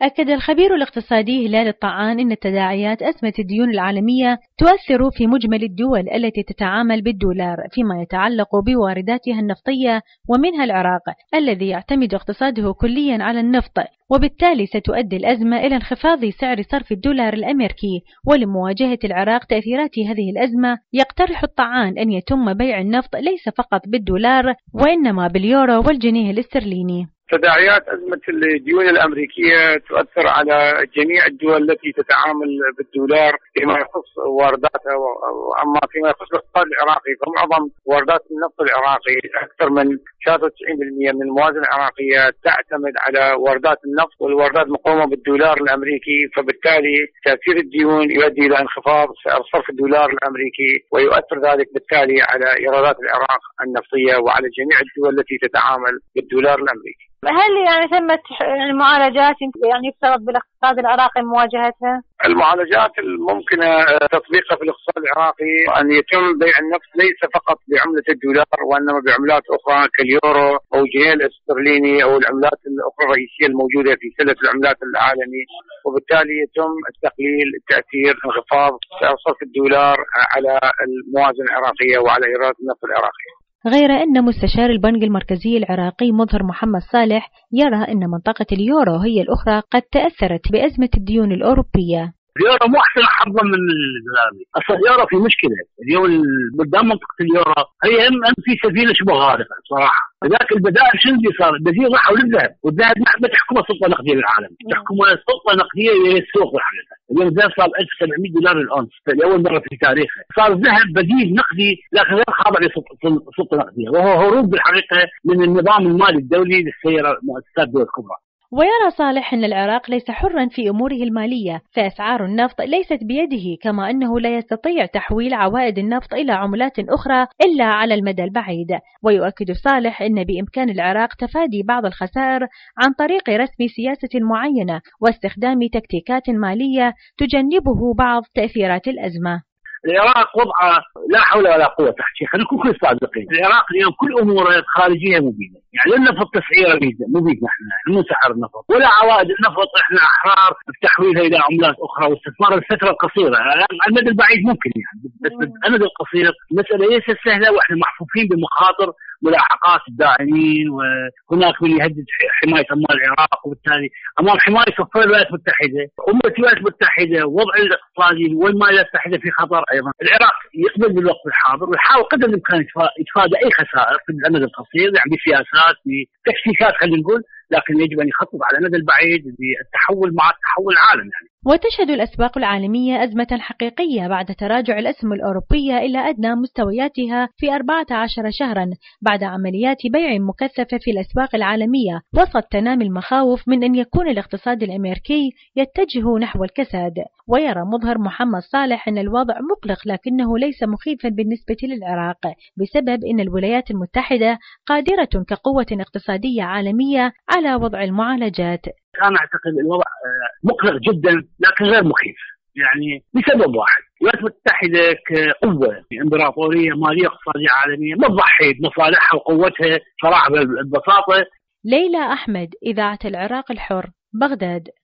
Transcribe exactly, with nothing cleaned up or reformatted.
أكد الخبير الاقتصادي هلال الطعان أن تداعيات أزمة الديون العالمية تؤثر في مجمل الدول التي تتعامل بالدولار فيما يتعلق بوارداتها النفطية ومنها العراق الذي يعتمد اقتصاده كليا على النفط، وبالتالي ستؤدي الأزمة إلى انخفاض سعر صرف الدولار الأمريكي. ولمواجهة العراق تأثيرات هذه الأزمة يقترح الطعان أن يتم بيع النفط ليس فقط بالدولار وإنما باليورو والجنيه الاسترليني. تداعيات أزمة الديون الأمريكية تؤثر على جميع الدول التي تتعامل بالدولار فيما يخص وارداتها، وأما فيما يخص الاقتصاد العراقي فمعظم واردات النفط العراقي أكثر من ثلاثة وتسعين بالمئة من الموازنة العراقية تعتمد على واردات النفط، والواردات مقومة بالدولار الأمريكي، فبالتالي تأثير الديون يؤدي إلى انخفاض سعر صرف الدولار الأمريكي، ويؤثر ذلك بالتالي على إيرادات العراق النفطية وعلى جميع الدول التي تتعامل بالدولار الأمريكي. هل يعني ثمة يعني معالجات يعني يفترض بالاقتصاد العراقي مواجهتها؟ المعالجات الممكنة تطبيقها في الاقتصاد العراقي أن يتم بيع النفط ليس فقط بعملة الدولار وإنما بعملات أخرى كاليورو أو الجنيه الاسترليني أو العملات الأخرى الرئيسية الموجودة في سلة العملات العالمي، وبالتالي يتم التقليل تأثير انخفاض سعر صرف الدولار على الموازنة العراقية وعلى إيرادات النفط العراقي. غير أن مستشار البنك المركزي العراقي مظهر محمد صالح يرى أن منطقة اليورو هي الأخرى قد تأثرت بأزمة الديون الأوروبية. اليورو مو أحسن حظا من الدولاري، أصلا اليورو في مشكلة. اليوم قدام منطقة اليورو هي هم في سفينة شبه غارقة صراحة. ذاك البدائل شنو اللي صار؟ البديل راحوا للذهب، والذهب ما تحكمه سلطة نقدية بالعالم، تحكمه سلطة نقدية هي السوق بالحقيقة. اليوم الذهب صار ألف وسبعمية دولار الأونس لأول مرة في تاريخه، صار الذهب بديل نقدي لكن غير خاضع لسلطة نقدية، وهو هروب بالحقيقة من النظام المالي الدولي للسير مؤسسات الدول الكبرى. ويرى صالح أن العراق ليس حرا في أموره المالية، فأسعار النفط ليست بيده، كما أنه لا يستطيع تحويل عوائد النفط إلى عملات أخرى إلا على المدى البعيد. ويؤكد صالح أن بإمكان العراق تفادي بعض الخسائر عن طريق رسم سياسة معينة واستخدام تكتيكات مالية تجنبه بعض تأثيرات الأزمة. العراق وضعه لا حول ولا قوة تحكي، خلينا نكون كل صادقين. العراق اليوم كل أموره الخارجية مبينة، يعني لا النفط تسعيره مبينة، احنا مو سعر النفط ولا عوائد النفط، احنا أحرار بتحويلها إلى عملات أخرى واستثمار الفترة القصيرة. على المدى البعيد ممكن يعني، بس المدى القصير المسألة ليست سهلة، واحنا محفوفين بمخاطر ملاحقات الداعمين، وهناك من يهدد حماية أموال العراق، وبالتالي أمام حماية الولايات المتحدة أمة الولايات المتحدة وضع الاقتصادي والمالية المتحدة في خطر أيضا. العراق يقبل بالوقت الحاضر ويحاول قدر الإمكان يتفادى أي خسائر في المدى القصير، يعني بسياسات بتكتيكات خلينا نقول، لكن يجب أن يخطط على المدى البعيد بالتحول مع التحول العالمي يعني. وتشهد الأسواق العالمية أزمة حقيقية بعد تراجع الأسهم الأوروبية إلى أدنى مستوياتها في أربعة عشر شهرا بعد عمليات بيع مكثفة في الأسواق العالمية، وسط تنامي المخاوف من أن يكون الاقتصاد الأمريكي يتجه نحو الكساد. ويرى مظهر محمد صالح أن الوضع مقلق لكنه ليس مخيفا بالنسبة للعراق، بسبب أن الولايات المتحدة قادرة كقوة اقتصادية عالمية على وضع المعالجات. أنا أعتقد الوضع مقلق جدا لكن غير مخيف، يعني لسبب واحد: الولايات المتحدة كقوة إمبراطورية مالية اقتصادية عالمية ما تضحي بمصالحها وقوتها صراحة ببساطة. ليلى أحمد، إذاعة العراق الحر، بغداد.